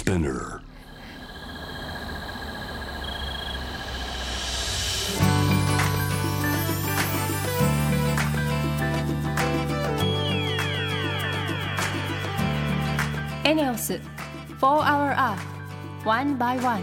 Spinner. ENEOS 4-Hour Earth One by One。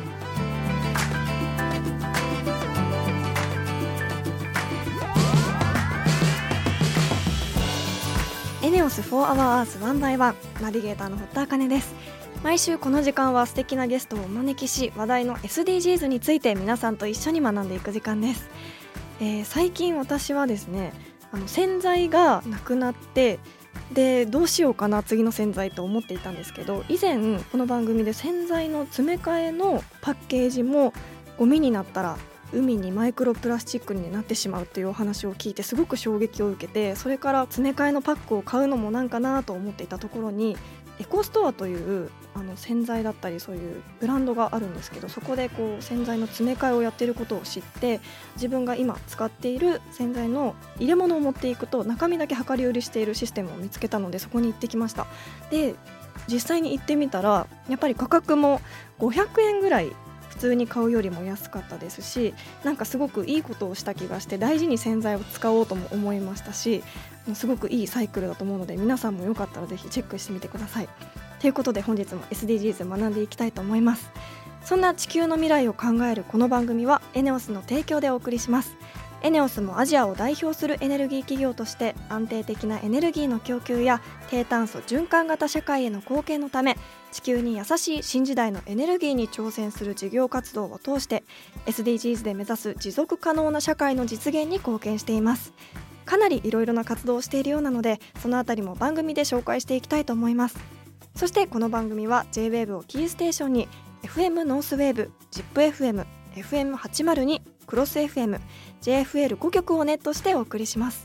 ENEOS 4-Hour Earth One by One、ナビゲーターの堀田茜です。毎週この時間は素敵なゲストをお招きし、話題の SDGs について皆さんと一緒に学んでいく時間です。最近私はですね、洗剤がなくなってでどうしようかな次の洗剤と思っていたんですけど、以前この番組で洗剤の詰め替えのパッケージもゴミになったら海にマイクロプラスチックになってしまうというお話を聞いてすごく衝撃を受けて、それから詰め替えのパックを買うのもなんかなと思っていたところに、エコストアという洗剤だったりそういうブランドがあるんですけど、そこでこう洗剤の詰め替えをやっていることを知って、自分が今使っている洗剤の入れ物を持っていくと中身だけ量り売りしているシステムを見つけたので、そこに行ってきました。で実際に行ってみたらやっぱり価格も500円ぐらい普通に買うよりも安かったですし、なんかすごくいいことをした気がして大事に洗剤を使おうとも思いましたし、すごくいいサイクルだと思うので皆さんもよかったらぜひチェックしてみてください。ということで本日も SDGs 学んでいきたいと思います。そんな地球の未来を考えるこの番組は ENEOS の提供でお送りします。ENEOS もアジアを代表するエネルギー企業として安定的なエネルギーの供給や低炭素循環型社会への貢献のため、地球に優しい新時代のエネルギーに挑戦する事業活動を通して SDGs で目指す持続可能な社会の実現に貢献しています。かなりいろいろな活動をしているようなので、そのあたりも番組で紹介していきたいと思います。そしてこの番組は J-WAVE をキーステーションに FM ノースウェーブ、ZIPFM、FM802、クロス FM、JFL5 曲をネットしてお送りします。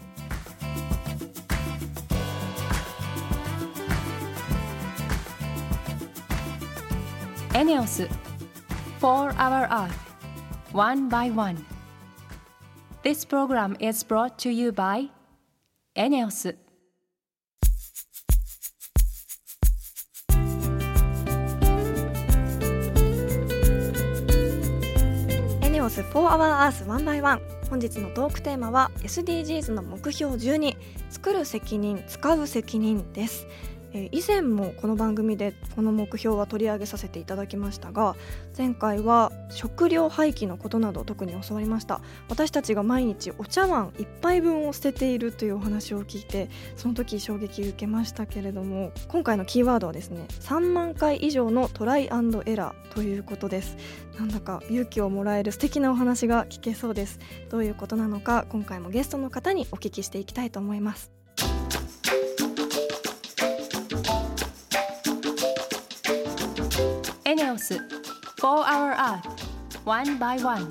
ENEOS 4-Hour Earth One by One。 This program is brought to you by ENEOS。 ENEOS 4-Hour Earth One by One。 本日のトークテーマは SDGs の目標12、作る責任使う責任です。以前もこの番組でこの目標は取り上げさせていただきましたが、前回は食料廃棄のことなど特に教わりました。私たちが毎日お茶碗1杯分を捨てているというお話を聞いて、その時衝撃を受けましたけれども、今回のキーワードはですね、3万回以上のトライアンドエラーということです。なんだか勇気をもらえる素敵なお話が聞けそうです。どういうことなのか、今回もゲストの方にお聞きしていきたいと思います。 ENEOS 4-Hour Earth One by One。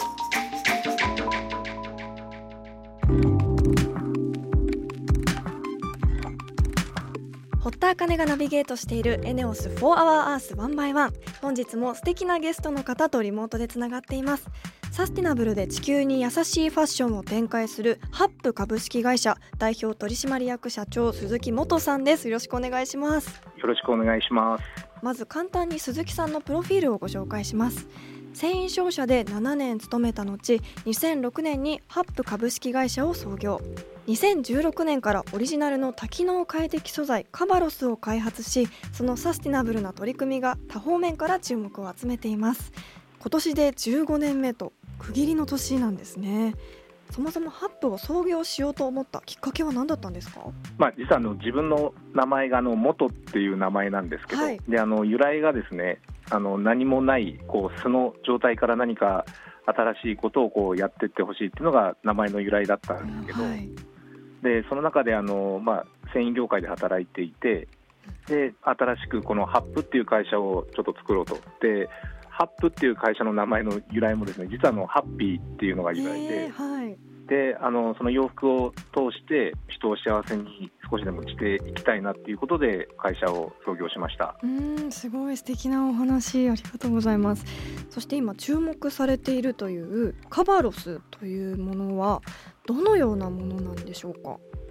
堀田茜がナビゲートしている ENEOS 4-Hour Earth One by One。 本日も素敵なゲストの方とリモートでつながっています。サスティナブルで地球に優しいファッションを展開するハップ株式会社代表取締役社長鈴木元さんです。よろしくお願いします。 よろしくお願いします。 まず簡単に鈴木さんのプロフィールをご紹介します。繊維商社で7年勤めた後、2006年にハップ株式会社を創業。2016年からオリジナルの多機能快適素材カバロスを開発し、そのサスティナブルな取り組みが多方面から注目を集めています。今年で15年目と区切りの年なんですね。そもそもハップを創業しようと思ったきっかけは何だったんですか？ 実は自分の名前が元っていう名前なんですけど、 はい、 で由来がですね、何もない素の状態から何か新しいことをやっていってほしいっていうのが名前の由来だったんですけど、はい、でその中で繊維業界で働いていて、で新しくこのハップっていう会社をちょっと作ろうと。でハップっていう会社の名前の由来もですね、実はハッピーっていうのが由来で、 はい、 でその洋服を通して人を幸せに少しでもしていきたいなっていうことで会社を創業しました。 すごい素敵なお話ありがとうございます。そして今注目されているというカバロスというものはどのようなものなんでしょうか？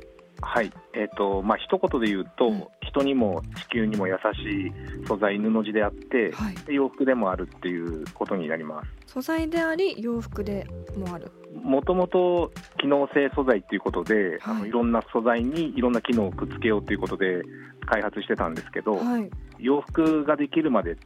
はい、一言で言うと、人にも地球にも優しい素材、布地であって、はい、洋服でもあるっていうことになります。 素材であり洋服でもある。 もともと機能性素材ということで、いろんな素材にいろんな機能をくっつけようということで開発してたんですけど、はい、洋服ができるまでって、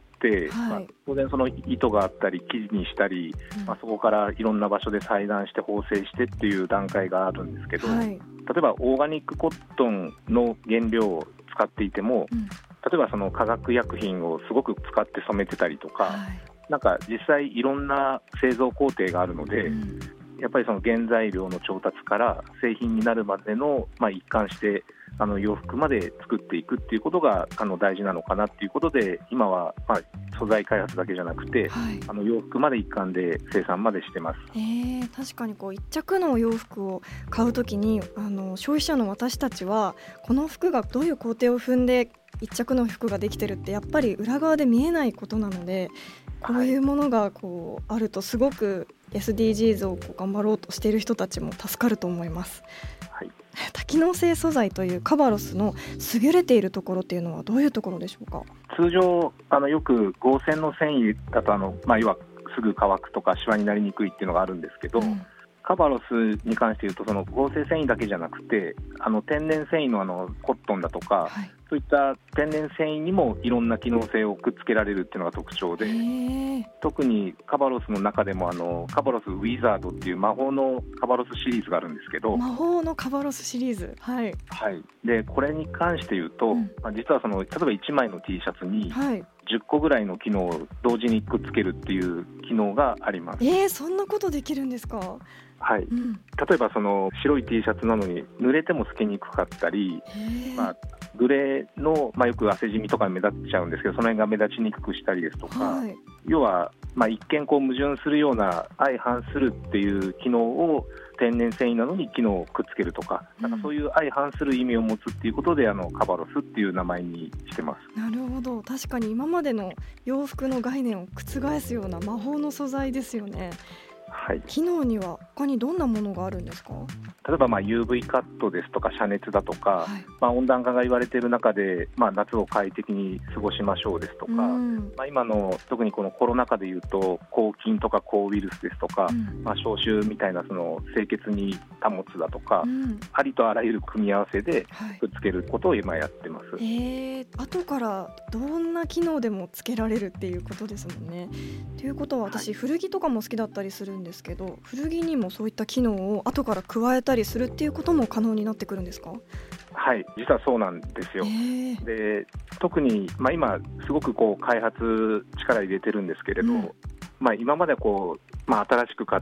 はい、当然その糸があったり生地にしたり、そこからいろんな場所で裁断して縫製してっていう段階があるんですけど、はい、例えばオーガニックコットンの原料を使っていても、例えばその化学薬品をすごく使って染めてたりとか、はい、なんか実際いろんな製造工程があるので、やっぱりその原材料の調達から製品になるまでの、一貫して洋服まで作っていくっていうことが大事なのかなっていうことで、今は素材開発だけじゃなくて、はい、洋服まで一貫で生産までしてます。 確かに一着の洋服を買うときに消費者の私たちはこの服がどういう工程を踏んで一着の服ができてるってやっぱり裏側で見えないことなので、こういうものがあるとすごく SDGs を頑張ろうとしている人たちも助かると思います。はい、多機能性素材というカバロスの優れているところっていうのはどういうところでしょうか？ 通常よく合成の繊維だと要はすぐ乾くとかシワになりにくいっていうのがあるんですけど、カバロスに関して言うとその合成繊維だけじゃなくて天然繊維のコットンだとか、はい、そういった天然繊維にもいろんな機能性をくっつけられるっていうのが特徴で、特にカバロスの中でもカバロスウィザードっていう魔法のカバロスシリーズがあるんですけど、 魔法のカバロスシリーズ、はい、 はい、でこれに関して言うと、実は例えば1枚の T シャツに、10個ぐらいの機能を同時にくっつけるっていう機能があります。 そんなことできるんですか？ はい、例えばその白い T シャツなのに濡れても透けにくかったり、グレーの、よく汗じみとか目立っちゃうんですけど、その辺が目立ちにくくしたりですとか、はい、要は、一見矛盾するような相反するっていう機能を天然繊維なのに機能をくっつけるとか、なんかそういう相反する意味を持つっていうことでカバロスっていう名前にしてます。 なるほど、確かに今までの洋服の概念を覆すような魔法の素材ですよね。はい、機能には他にどんなものがあるんですか？ 例えばUV カットですとか遮熱だとか、温暖化が言われている中で、夏を快適に過ごしましょうですとか、今の特にこのコロナ禍でいうと抗菌とか抗ウイルスですとか、消臭みたいなその清潔に保つだとか、ありとあらゆる組み合わせでくっつけることを今やってます。 後からどんな機能でもつけられるっていうことですもんね。ということは私、古着とかも好きだったりするんですけど、古着にもそういった機能を後から加えたりするっていうことも可能になってくるんですか？ はい、実はそうなんですよ。で特に、今すごく開発力入れてるんですけれど、今まで新しく買って、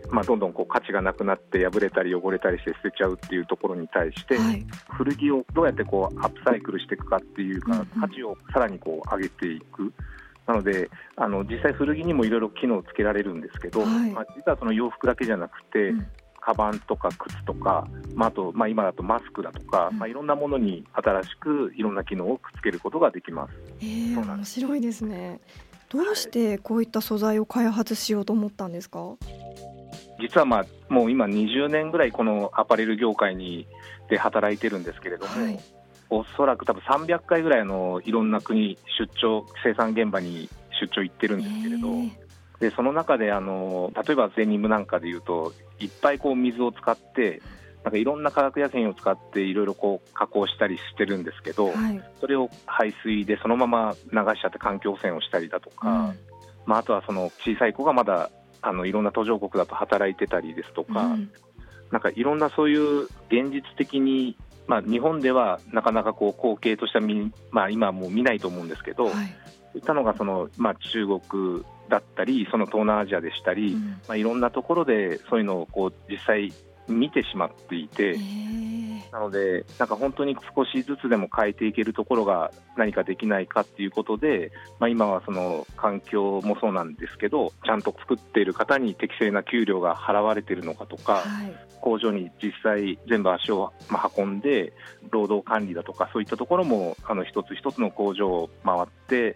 どんどん価値がなくなって破れたり汚れたりして捨てちゃうっていうところに対して、古着をどうやってアップサイクルしていくかっていうか、価値をさらに上げていく。なので実際古着にもいろいろ機能をつけられるんですけど、実はその洋服だけじゃなくて、カバンとか靴とか、あと、今だとマスクだとか、いろんなものに新しくいろんな機能をくっつけることができます。 面白いですね。どうしてこういった素材を開発しようと思ったんですか？ 実はもう今20年ぐらいこのアパレル業界で働いてるんですけれども、おそらく多分300回ぐらいいろんな国生産現場に出張行ってるんですけれど、でその中で例えばデニムなんかでいうといっぱい水を使ってなんかいろんな化学薬品を使っていろいろ加工したりしてるんですけど、それを排水でそのまま流しちゃって環境汚染をしたりだとか、あとはその小さい子がまだいろんな途上国だと働いてたりですとか、なんかいろんなそういう現実的に日本ではなかなか光景としては今はもう見ないと思うんですけど、そういったのが中国だったりその東南アジアでしたり、いろんなところでそういうのを実際見てしまっていて、なのでなんか本当に少しずつでも変えていけるところが何かできないかっていうことで、今はその環境もそうなんですけど、ちゃんと作っている方に適正な給料が払われているのかとか、工場に実際全部足を運んで労働管理だとかそういったところも一つ一つの工場を回って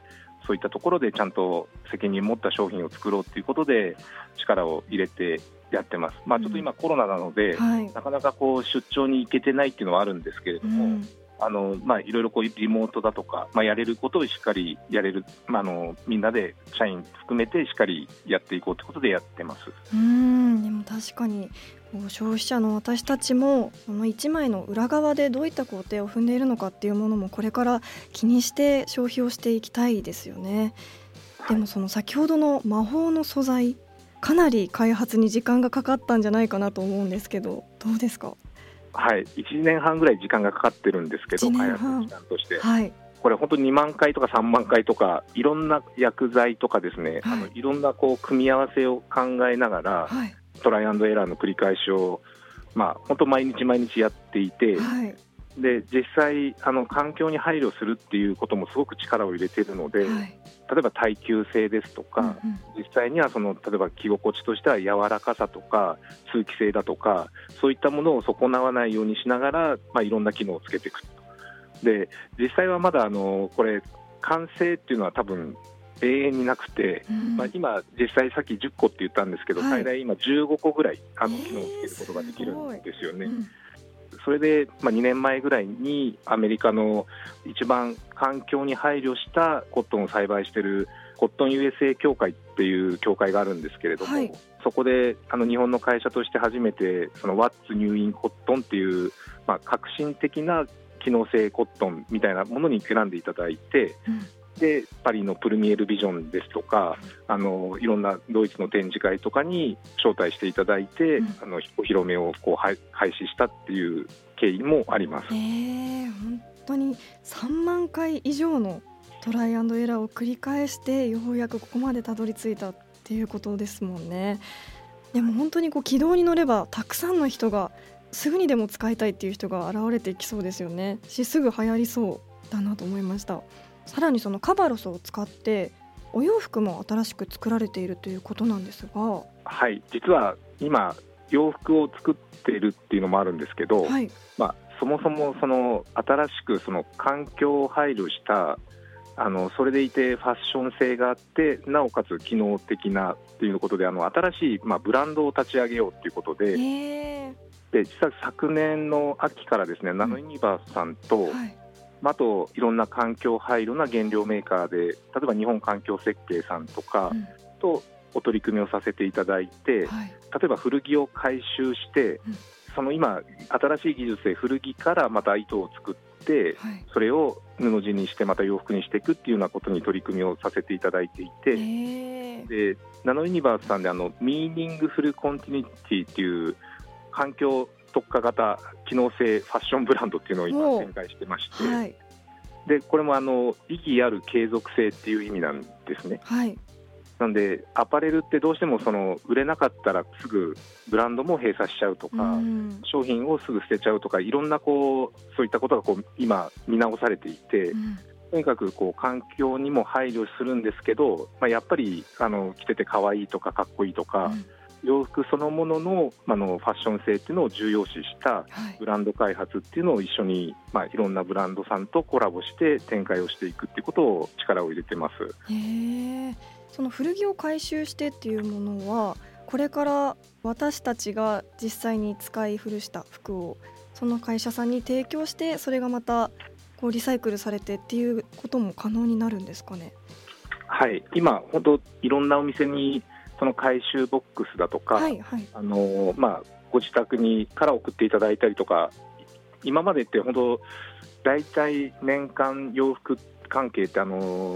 そういったところでちゃんと責任を持った商品を作ろうということで力を入れてやってます。ちょっと今コロナなので、なかなか出張に行けてないっていうのはあるんですけれども、いろいろリモートだとか、やれることをしっかりやれる、みんなで社員含めてしっかりやっていこうということでやってます。 でも確かに消費者の私たちもその1枚の裏側でどういった工程を踏んでいるのかっていうものもこれから気にして消費をしていきたいですよね。でもその先ほどの魔法の素材、かなり開発に時間がかかったんじゃないかなと思うんですけど、どうですか？ はい、1年半ぐらい時間がかかってるんですけど、開発の時間として、これ本当に2万回とか3万回とかいろんな薬剤とかですね、いろんな組み合わせを考えながら、トライアンドエラーの繰り返しを、本当毎日毎日やっていて、で実際環境に配慮するっていうこともすごく力を入れているので、例えば耐久性ですとか、実際には例えば着心地としては柔らかさとか通気性だとか、そういったものを損なわないようにしながら、いろんな機能をつけていく。で実際はまだこれ完成っていうのは多分永遠になくて、今実際さっき10個って言ったんですけど、最大今15個ぐらい機能をつけることができるんですよね。それで、2年前ぐらいにアメリカの一番環境に配慮したコットンを栽培しているコットン USA 協会っていう協会があるんですけれども、そこで日本の会社として初めてWhat's New in Cottonっていう、革新的な機能性コットンみたいなものに選んでいただいて、でパリのプルミエルビジョンですとかいろんなドイツの展示会とかに招待していただいて、お披露目を開始したっていう経緯もあります。 本当に3万回以上のトライアンドエラーを繰り返してようやくここまでたどり着いたっていうことですもんね。でも本当に軌道に乗ればたくさんの人がすぐにでも使いたいっていう人が現れていきそうですよね。すぐ流行りそうだなと思いました。さらにそのカバロスを使ってお洋服も新しく作られているということなんですが、 はい、実は今洋服を作っているっていうのもあるんですけど、そもそも新しく環境を配慮したそれでいてファッション性があってなおかつ機能的なっていうことで新しい、ブランドを立ち上げようということで、実は昨年の秋からですね、ナノユニバースさんと、あといろんな環境配慮な原料メーカーで、例えば日本環境設計さんとかとお取り組みをさせていただいて、例えば古着を回収して、今新しい技術で古着からまた糸を作って、それを布地にしてまた洋服にしていくっていうようなことに取り組みをさせていただいていて、でナノユニバースさんでミーニングフルコンティニティっていう環境特化型機能性ファッションブランドっていうのを今展開してまして、でこれも意義ある継続性っていう意味なんですね。なのでアパレルってどうしても売れなかったらすぐブランドも閉鎖しちゃうとか、商品をすぐ捨てちゃうとか、いろんなそういったことが今見直されていて、とにかく環境にも配慮するんですけど、やっぱり着てて可愛いとかかっこいいとか、洋服そのものの、ファッション性っていうのを重要視したブランド開発っていうのを一緒に、いろんなブランドさんとコラボして展開をしていくっていうことを力を入れてます。 その古着を回収してっていうものはこれから私たちが実際に使い古した服をその会社さんに提供して、それがまたリサイクルされてっていうことも可能になるんですかね？ はい、今本当いろんなお店にその回収ボックスだとか、ご自宅にから送っていただいたりとか、今までって本当だいたい年間洋服関係って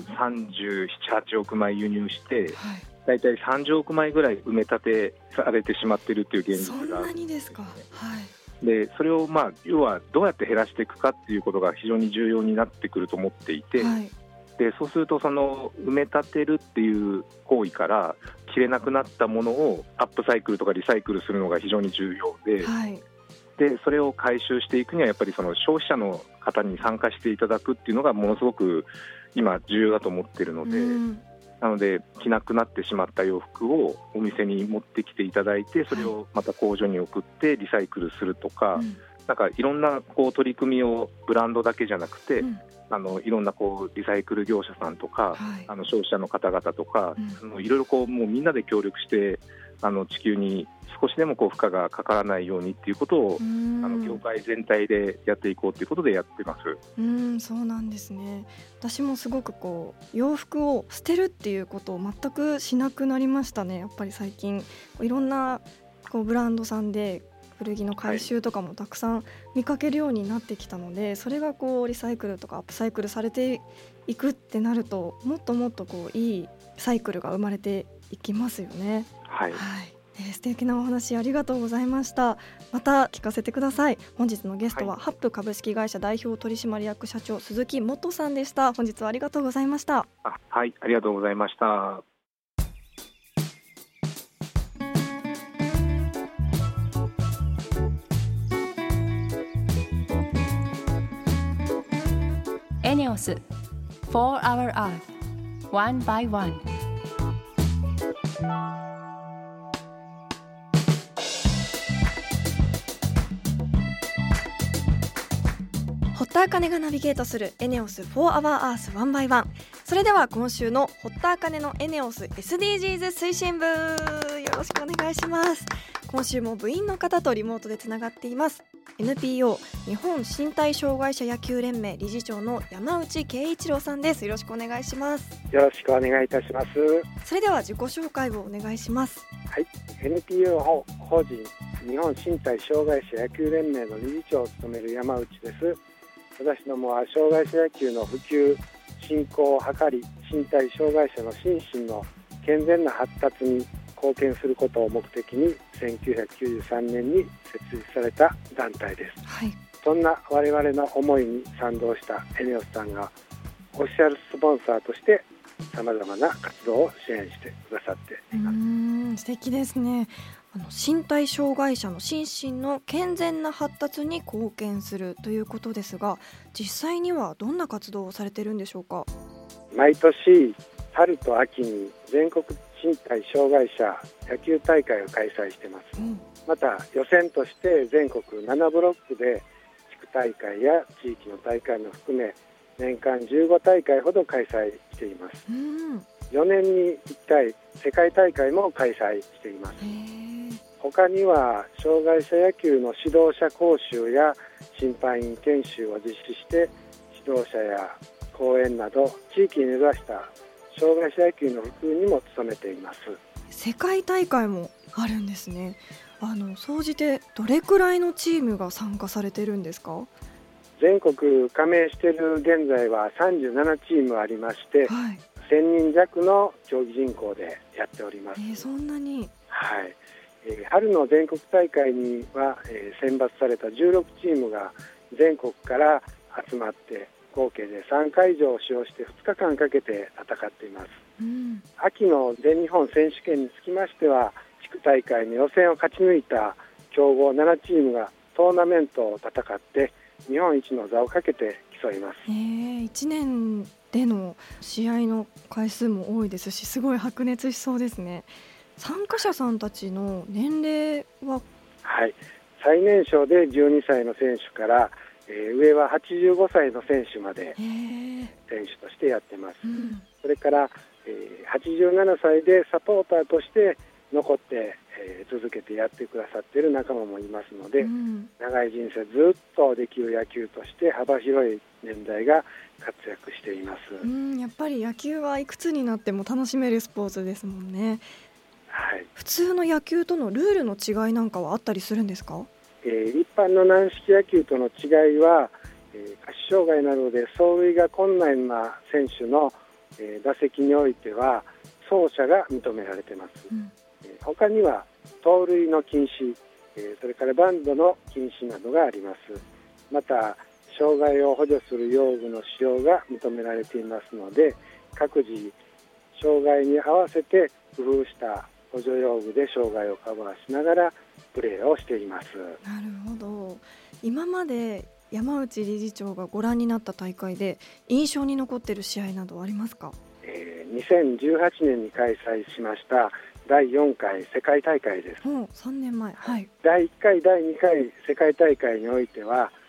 37、8億枚輸入して、だいたい30億枚ぐらい埋め立てされてしまっているという現実があるんですよね。そんなにですか？でそれを要はどうやって減らしていくかっていうことが非常に重要になってくると思っていて、でそうすると埋め立てるっていう行為から着れなくなったものをアップサイクルとかリサイクルするのが非常に重要で、でそれを回収していくにはやっぱり消費者の方に参加していただくっていうのがものすごく今重要だと思っているので、なので着なくなってしまった洋服をお店に持ってきていただいて、それをまた工場に送ってリサイクルするとか、なんかいろんな取り組みをブランドだけじゃなくて、 いろんなリサイクル業者さんとか、消費者の方々とか、いろいろもうみんなで協力して地球に少しでも負荷がかからないようにっていうことを業界全体でやっていこうということでやってます。 そうなんですね。私もすごく洋服を捨てるっていうことを全くしなくなりましたね。やっぱり最近いろんなブランドさんで古着の回収とかもたくさん見かけるようになってきたので、それがリサイクルとかアップサイクルされていくってなると、もっともっといいサイクルが生まれていきますよね。 はい、 素敵なお話ありがとうございました。また聞かせてください。本日のゲストは、ハップ株式会社代表取締役社長鈴木元さんでした。本日はありがとうございました。 はい、ありがとうございました。 エネオス For Our Earth One by One。 堀田茜がナビゲートするエネオス For Our Earth One by One。それでは今週の堀田茜のエネオス SDGs 推進部、よろしくお願いします。今週も部員の方とリモートでつながっています。 NPO 日本身体障害者野球連盟理事長の山内圭一郎さんです。よろしくお願いします。 よろしくお願いいたします。 それでは自己紹介をお願いします。 はい、NPO 法人日本身体障害者野球連盟の理事長を務める山内です。私どもは障害者野球の普及振興を図り、身体障害者の心身の健全な発達に貢献することを目的に1993年に設立された団体です。そんな我々の思いに賛同したエネオスさんがオフィシャルスポンサーとしてさまざまな活動を支援してくださっています。 素敵ですね。身体障害者の心身の健全な発達に貢献するということですが、実際にはどんな活動をされているんでしょうか。 毎年春と秋に全国身体障害者野球大会を開催しています。また予選として全国7ブロックで地区大会や地域の大会も含め年間15大会ほど開催しています。4年に1回世界大会も開催しています。他には障害者野球の指導者講習や審判員研修を実施して指導者や講演など地域に根ざした障害者野球の普及にも努めています。 世界大会もあるんですね。総じてどれくらいのチームが参加されてるんですか。 全国加盟している現在は37チームありまして、1000人弱の競技人口でやっております。 そんなに。 春の全国大会には、選抜された16チームが全国から集まって合計で3会場を使用して2日間かけて戦っています。秋の全日本選手権につきましては地区大会の予選を勝ち抜いた強豪7チームがトーナメントを戦って日本一の座をかけて競います。 1年での試合の回数も多いですし、すごい白熱しそうですね。参加者さんたちの年齢は。 最年少で12歳の選手から、上は85歳の選手まで選手としてやってます。それから、87歳でサポーターとして残って、続けてやってくださっている仲間もいますので、長い人生ずっとできる野球として幅広い年代が活躍しています。 やっぱり野球はいくつになっても楽しめるスポーツですもんね。普通の野球とのルールの違いなんかはあったりするんですか。 一般の軟式野球との違いは、下肢障害などで走塁が困難な選手の、打席においては走者が認められています。他には盗塁の禁止、それからバントの禁止などがあります。また障害を補助する用具の使用が認められていますので、各自障害に合わせて工夫した補助用具で障害をカバーしながらプレーをしています。 なるほど。今まで山内理事長がご覧になった大会で印象に残っている試合などありますか。 2018年に開催しました第4回世界大会です。 3年前。 第1回第2回世界大会においては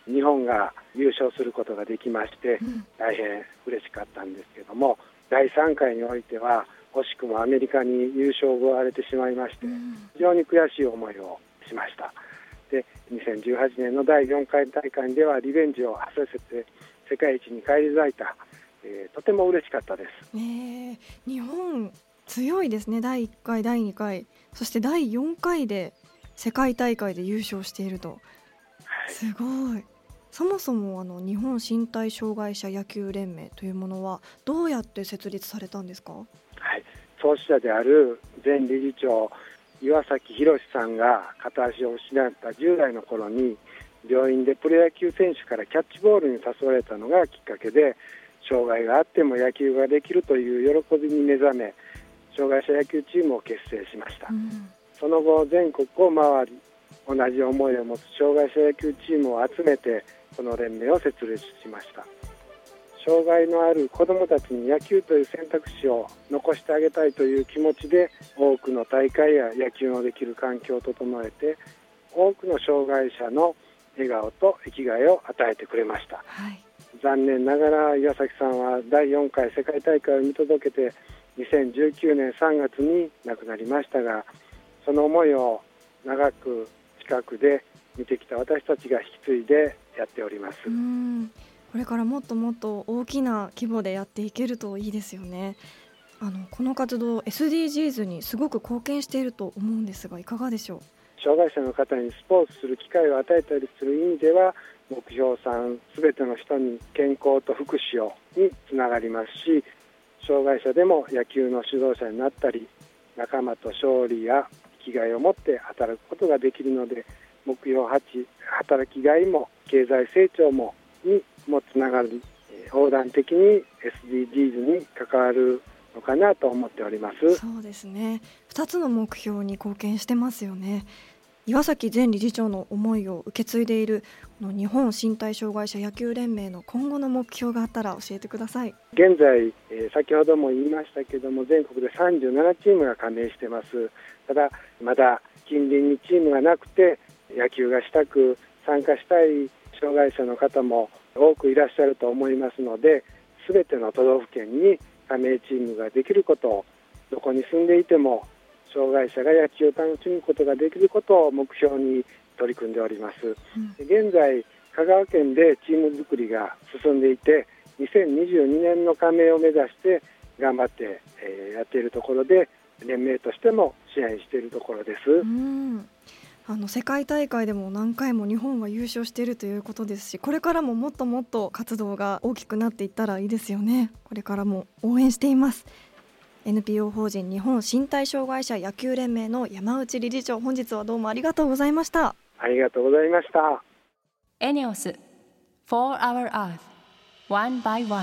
日本が優勝することができまして、大変嬉しかったんですけども、第3回においては惜しくもアメリカに優勝を奪われてしまいまして、非常に悔しい思いをしました。で、2018年の第4回大会ではリベンジを果たせて世界一に返り咲いた、とても嬉しかったです。 日本強いですね。第1回第2回そして第4回で世界大会で優勝していると、すごい。そもそも日本身体障害者野球連盟というものはどうやって設立されたんですか？ 創始者である前理事長岩崎宏さんが片足を失った10代の頃に病院でプロ野球選手からキャッチボールに誘われたのがきっかけで、障害があっても野球ができるという喜びに目覚め、障害者野球チームを結成しました。その後全国を回り、同じ思いを持つ障害者野球チームを集めてこの連盟を設立しました。障害のある子どもたちに野球という選択肢を残してあげたいという気持ちで、多くの大会や野球のできる環境を整えて、多くの障害者の笑顔と生きがいを与えてくれました。残念ながら岩崎さんは第4回世界大会を見届けて2019年3月に亡くなりましたが、その思いを長く近くで見てきた私たちが引き継いでやっております。 これからもっともっと大きな規模でやっていけるといいですよね。この活動 SDGs にすごく貢献していると思うんですが、いかがでしょう？ 障害者の方にスポーツする機会を与えたりする意味では、目標3、すべての人に健康と福祉をにつながりますし、障害者でも野球の指導者になったり、仲間と勝利や生きがいを持って働くことができるので、目標8、働きがいも経済成長もにもつながり、横断的に SDGs に関わるのかなと思っております。 そうですね。2つの目標に貢献してますよね。岩崎前理事長の思いを受け継いでいる日本身体障害者野球連盟の今後の目標があったら教えてください。 現在、先ほども言いましたけども、全国で37チームが加盟しています。ただまだ近隣にチームがなくて、野球がしたく参加したい障害者の方も多くいらっしゃると思いますので、すべての都道府県に加盟チームができることを、どこに住んでいても障害者が野球を楽しむことができることを目標に取り組んでおります。現在香川県でチーム作りが進んでいて、2022年の加盟を目指して頑張ってやっているところで、連盟としても支援しているところです。 世界大会でも何回も日本は優勝しているということですし、これからももっともっと活動が大きくなっていったらいいですよね。これからも応援しています。NPO 法人日本身体障害者野球連盟の山内理事長、本日はどうもありがとうございました。 ありがとうございました。 エネオス For Our Earth One by One。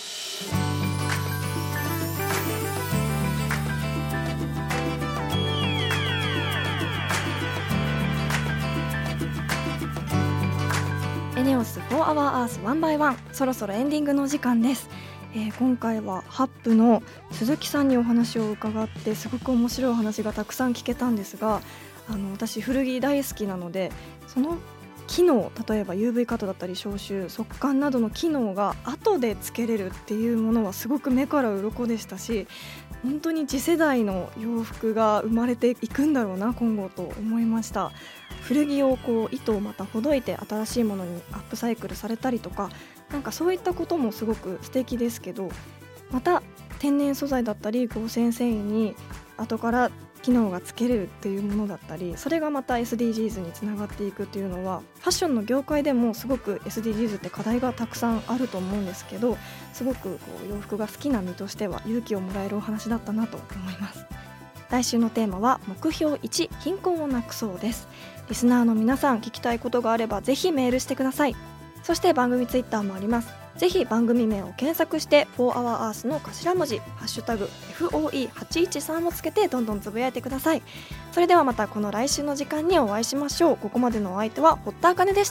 エネオス For Our Earth One by One、そろそろエンディングの時間です。今回はハップの鈴木さんにお話を伺って、すごく面白いお話がたくさん聞けたんですが、私古着大好きなので、その機能、例えば UV カットだったり消臭、速乾などの機能が後でつけれるっていうものはすごく目から鱗でしたし、本当に次世代の洋服が生まれていくんだろうな今後と思いました。古着を糸をまたほどいて新しいものにアップサイクルされたりとか、なんかそういったこともすごく素敵ですけど、また天然素材だったり合成繊維に後から機能がつけれるっていうものだったり、それがまた SDGs につながっていくっていうのは、ファッションの業界でもすごく SDGs って課題がたくさんあると思うんですけど、すごく洋服が好きな身としては勇気をもらえるお話だったなと思います。来週のテーマは目標1、貧困をなくそうです。リスナーの皆さん、聞きたいことがあればぜひメールしてください。そして番組ツイッターもあります。ぜひ番組名を検索して For Our Earth の頭文字ハッシュタグ FOE813 をつけてどんどんつぶやいてください。それではまたこの来週の時間にお会いしましょう。ここまでのお相手は堀田茜でした。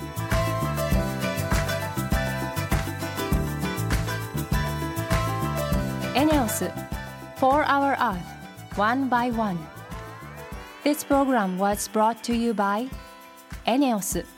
エネオス For Our Earth One by One。 This program was brought to you by エネオス。